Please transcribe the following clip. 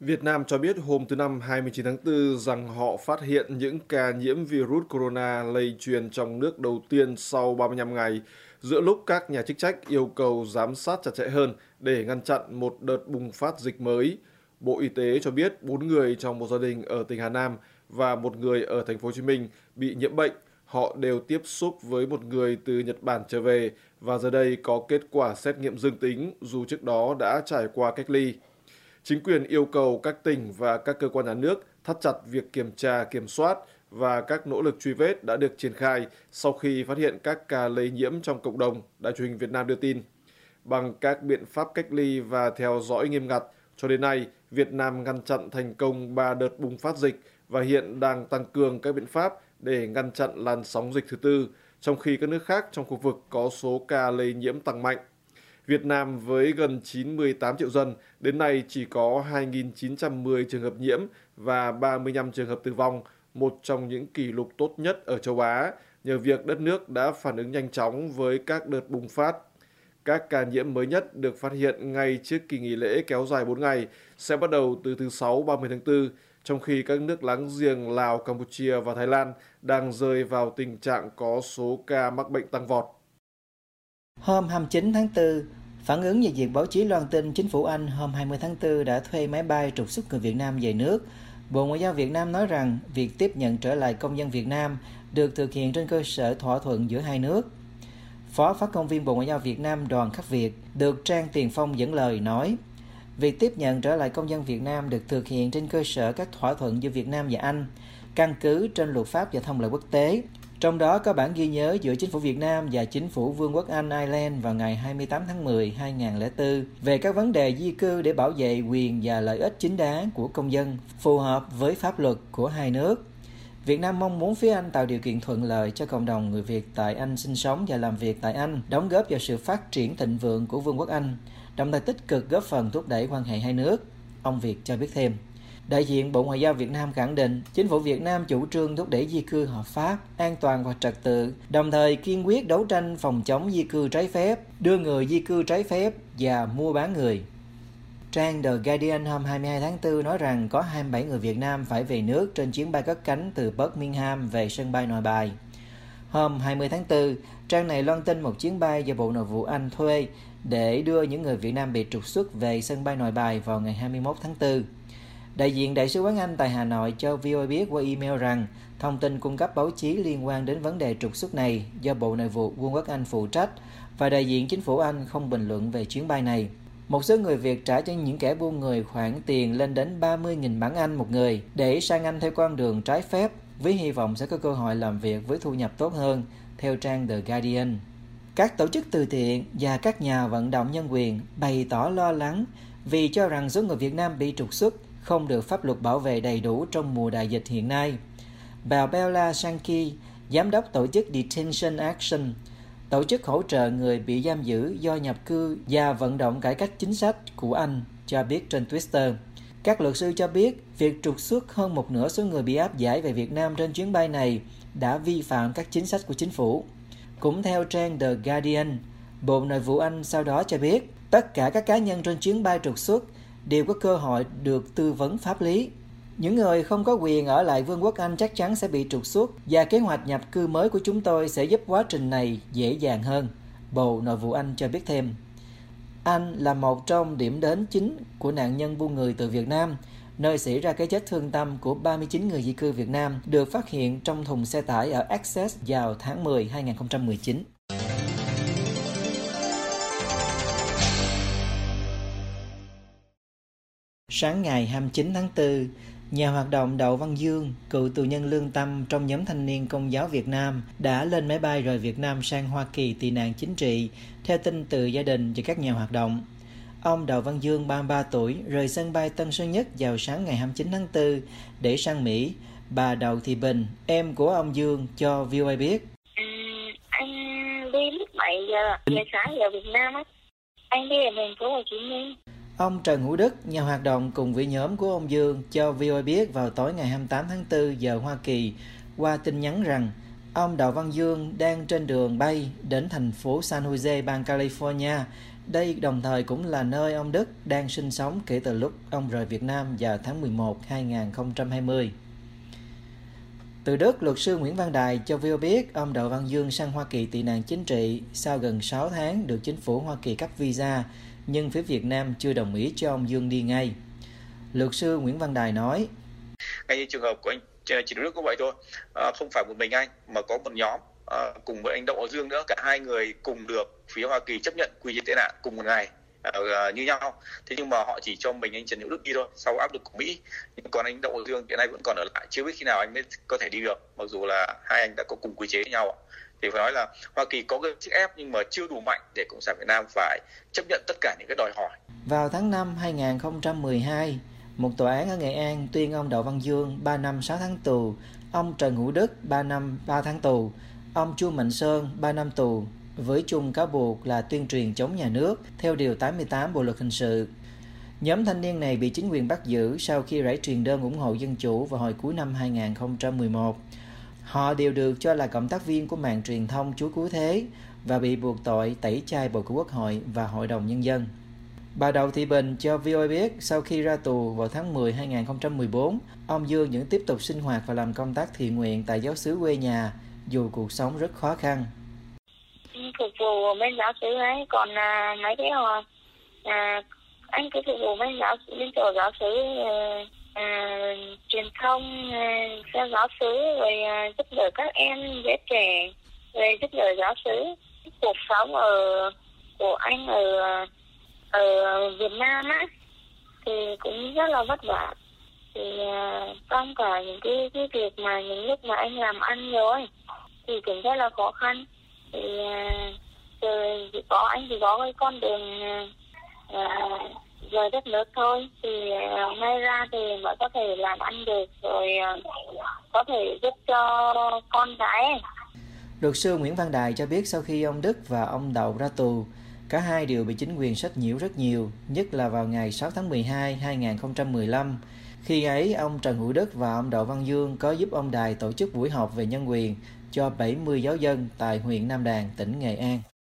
Việt Nam cho biết hôm thứ Năm 29 tháng 4 rằng họ phát hiện những ca nhiễm virus corona lây truyền trong nước đầu tiên sau 35 ngày, giữa lúc các nhà chức trách yêu cầu giám sát chặt chẽ hơn để ngăn chặn một đợt bùng phát dịch mới. Bộ Y tế cho biết 4 người trong một gia đình ở tỉnh Hà Nam và một người ở thành phố Hồ Chí Minh bị nhiễm bệnh. Họ đều tiếp xúc với một người từ Nhật Bản trở về và giờ đây có kết quả xét nghiệm dương tính dù trước đó đã trải qua cách ly. Chính quyền yêu cầu các tỉnh và các cơ quan nhà nước thắt chặt việc kiểm tra, kiểm soát và các nỗ lực truy vết đã được triển khai sau khi phát hiện các ca lây nhiễm trong cộng đồng, Đài truyền hình Việt Nam đưa tin. Bằng các biện pháp cách ly và theo dõi nghiêm ngặt, cho đến nay, Việt Nam ngăn chặn thành công 3 đợt bùng phát dịch và hiện đang tăng cường các biện pháp để ngăn chặn làn sóng dịch thứ tư, trong khi các nước khác trong khu vực có số ca lây nhiễm tăng mạnh. Việt Nam với gần 98 triệu dân, đến nay chỉ có 2.910 trường hợp nhiễm và 35 trường hợp tử vong, một trong những kỷ lục tốt nhất ở châu Á, nhờ việc đất nước đã phản ứng nhanh chóng với các đợt bùng phát. Các ca nhiễm mới nhất được phát hiện ngay trước kỳ nghỉ lễ kéo dài 4 ngày, sẽ bắt đầu từ thứ Sáu 30 tháng 4, trong khi các nước láng giềng Lào, Campuchia và Thái Lan đang rơi vào tình trạng có số ca mắc bệnh tăng vọt. Hôm 29 tháng 4, phản ứng về việc báo chí loan tin chính phủ Anh hôm 20 tháng 4 đã thuê máy bay trục xuất người Việt Nam về nước. Bộ Ngoại giao Việt Nam nói rằng việc tiếp nhận trở lại công dân Việt Nam được thực hiện trên cơ sở thỏa thuận giữa hai nước. Phó phát ngôn viên Bộ Ngoại giao Việt Nam Đoàn Khắc Việt được trang Tiền Phong dẫn lời nói, việc tiếp nhận trở lại công dân Việt Nam được thực hiện trên cơ sở các thỏa thuận giữa Việt Nam và Anh, căn cứ trên luật pháp và thông lệ quốc tế. Trong đó có bản ghi nhớ giữa chính phủ Việt Nam và chính phủ Vương quốc Anh Ireland vào ngày 28 tháng 10, 2004 về các vấn đề di cư để bảo vệ quyền và lợi ích chính đáng của công dân phù hợp với pháp luật của hai nước. Việt Nam mong muốn phía Anh tạo điều kiện thuận lợi cho cộng đồng người Việt tại Anh sinh sống và làm việc tại Anh, đóng góp vào sự phát triển thịnh vượng của Vương quốc Anh, đồng thời tích cực góp phần thúc đẩy quan hệ hai nước. Ông Việt cho biết thêm. Đại diện Bộ Ngoại giao Việt Nam khẳng định chính phủ Việt Nam chủ trương thúc đẩy di cư hợp pháp, an toàn và trật tự, đồng thời kiên quyết đấu tranh phòng chống di cư trái phép, đưa người di cư trái phép và mua bán người. Trang The Guardian hôm 22 tháng 4 nói rằng có 27 người Việt Nam phải về nước trên chuyến bay cất cánh từ Birmingham về sân bay Nội Bài. Hôm 20 tháng 4, trang này loan tin một chuyến bay do Bộ Nội vụ Anh thuê để đưa những người Việt Nam bị trục xuất về sân bay Nội Bài vào ngày 21 tháng 4. Đại diện Đại sứ quán Anh tại Hà Nội cho VOA biết qua email rằng thông tin cung cấp báo chí liên quan đến vấn đề trục xuất này do Bộ Nội vụ Vương quốc Anh phụ trách và đại diện chính phủ Anh không bình luận về chuyến bay này. Một số người Việt trả cho những kẻ buôn người khoản tiền lên đến 30.000 bảng Anh một người để sang Anh theo con đường trái phép với hy vọng sẽ có cơ hội làm việc với thu nhập tốt hơn, theo trang The Guardian. Các tổ chức từ thiện và các nhà vận động nhân quyền bày tỏ lo lắng vì cho rằng số người Việt Nam bị trục xuất không được pháp luật bảo vệ đầy đủ trong mùa đại dịch hiện nay. Bà Bella Sankey, giám đốc tổ chức Detention Action, tổ chức hỗ trợ người bị giam giữ do nhập cư và vận động cải cách chính sách của Anh, cho biết trên Twitter. Các luật sư cho biết việc trục xuất hơn một nửa số người bị áp giải về Việt Nam trên chuyến bay này đã vi phạm các chính sách của chính phủ. Cũng theo trang The Guardian, Bộ Nội vụ Anh sau đó cho biết tất cả các cá nhân trên chuyến bay trục xuất đều có cơ hội được tư vấn pháp lý. Những người không có quyền ở lại Vương quốc Anh chắc chắn sẽ bị trục xuất và kế hoạch nhập cư mới của chúng tôi sẽ giúp quá trình này dễ dàng hơn, Bộ Nội vụ Anh cho biết thêm. Anh là một trong điểm đến chính của nạn nhân buôn người từ Việt Nam, nơi xảy ra cái chết thương tâm của 39 người di cư Việt Nam được phát hiện trong thùng xe tải ở Essex vào tháng 10, 2019. Sáng ngày 29 tháng 4, nhà hoạt động Đậu Văn Dương, cựu tù nhân lương tâm trong nhóm thanh niên Công giáo Việt Nam, đã lên máy bay rời Việt Nam sang Hoa Kỳ tị nạn chính trị, theo tin từ gia đình và các nhà hoạt động. Ông Đậu Văn Dương, 33 tuổi, rời sân bay Tân Sơn Nhất vào sáng ngày 29 tháng 4 để sang Mỹ. Bà Đậu Thị Bình, em của ông Dương, cho VOA biết. Anh đi lúc 7 giờ sáng giờ Việt Nam á. Anh đi ở thành phố Hồ Chí Minh. Ông Trần Hữu Đức, nhà hoạt động cùng với nhóm của ông Dương, cho VOA biết vào tối ngày 28 tháng 4 giờ Hoa Kỳ qua tin nhắn rằng ông Đậu Văn Dương đang trên đường bay đến thành phố San Jose, bang California Đây đồng thời cũng là nơi ông Đức đang sinh sống kể từ lúc ông rời Việt Nam vào tháng 11 2020. Từ Đức, luật sư Nguyễn Văn Đài cho VOA biết ông Đậu Văn Dương sang Hoa Kỳ tị nạn chính trị sau gần 6 tháng được chính phủ Hoa Kỳ cấp visa, nhưng phía Việt Nam chưa đồng ý cho ông Dương đi ngay. Luật sư Nguyễn Văn Đài nói: Ngay như trường hợp của anh Trịnh Đức cũng vậy thôi, không phải một mình anh mà có một nhóm cùng với anh Đậu Văn Dương nữa, cả hai người cùng được phía Hoa Kỳ chấp nhận quy chế tị nạn cùng một ngày như nhau. Thế nhưng mà họ chỉ cho mình anh Trần Hữu Đức đi thôi, sau áp lực của Mỹ. Nhưng còn anh Đậu Văn Dương hiện nay vẫn còn ở lại, chưa biết khi nào anh mới có thể đi được, mặc dù là hai anh đã có cùng quy chế với nhau. Thì phải nói là Hoa Kỳ có cái sức ép nhưng mà chưa đủ mạnh để Cộng sản Việt Nam phải chấp nhận tất cả những cái đòi hỏi. Vào tháng 5 2012, một tòa án ở Nghệ An tuyên ông Đậu Văn Dương 3 năm 6 tháng tù, ông Trần Hữu Đức 3 năm 3 tháng tù, ông Chu Mạnh Sơn 3 năm tù, với chung cáo buộc là tuyên truyền chống nhà nước theo Điều 88 Bộ Luật Hình sự. Nhóm thanh niên này bị chính quyền bắt giữ sau khi rải truyền đơn ủng hộ dân chủ vào hồi cuối năm 2011. Họ đều được cho là cộng tác viên của màn truyền thông Chúa Cứu Thế và bị buộc tội tẩy chay bầu cử Quốc hội và Hội đồng Nhân dân. Bà Đậu Thị Bình cho VOA biết sau khi ra tù vào tháng 10 2014, ông Dương vẫn tiếp tục sinh hoạt và làm công tác thiện nguyện tại giáo xứ quê nhà, dù cuộc sống rất khó khăn. Phục vụ bên giáo xứ ấy, còn mấy cái anh cứ phục vụ bên chỗ giáo xứ, truyền thông theo giáo xứ, rồi giúp đỡ các em dễ trẻ, rồi giúp đỡ giáo xứ. Cuộc sống của anh ở Việt Nam á thì cũng rất là vất vả. Thì trong cả những cái việc mà những lúc mà anh làm ăn rồi thì cũng rất là khó khăn. Thì anh chỉ có cái con đường rời đất nước thôi, thì may ra thì mới có thể làm ăn được, rồi có thể giúp cho con cái. Luật sư Nguyễn Văn Đài cho biết sau khi ông Đức và ông Đậu ra tù, cả hai đều bị chính quyền sách nhiễu rất nhiều, nhất là vào ngày 6 tháng 12 2015. Khi ấy, ông Trần Hữu Đức và ông Đậu Văn Dương có giúp ông Đài tổ chức buổi họp về nhân quyền cho 70 giáo dân tại huyện Nam Đàn, tỉnh Nghệ An.